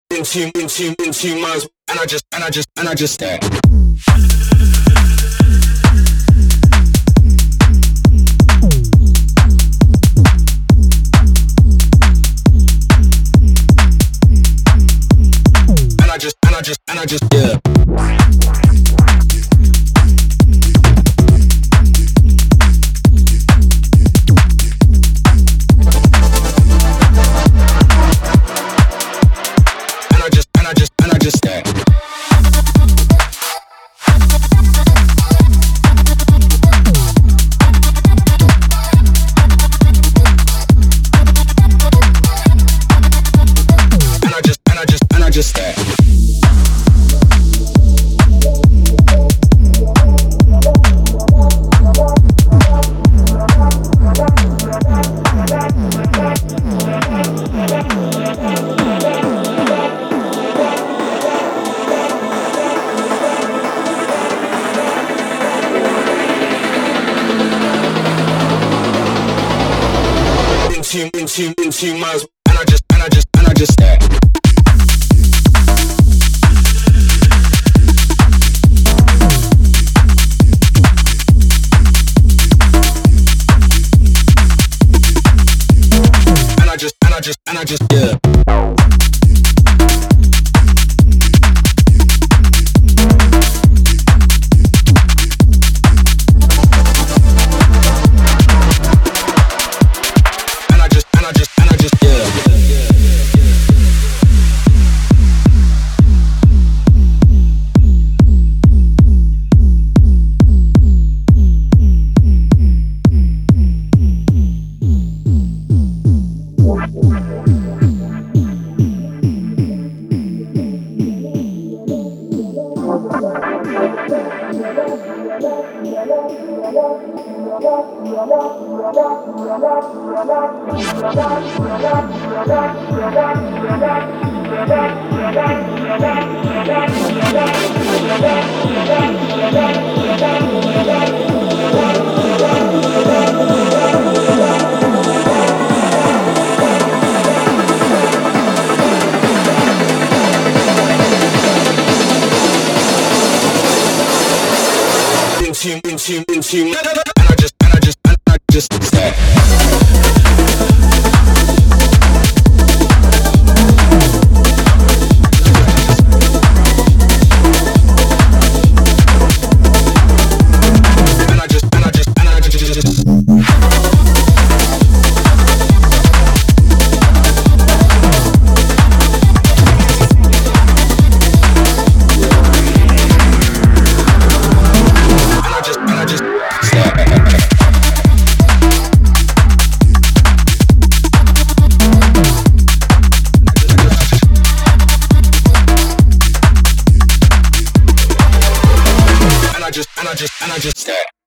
into minds, and I just stare. And I just yeah. And I just stare. And I just stare. Into minds, and I just stare. And I just yeah. Into and I just stare. And I just stare.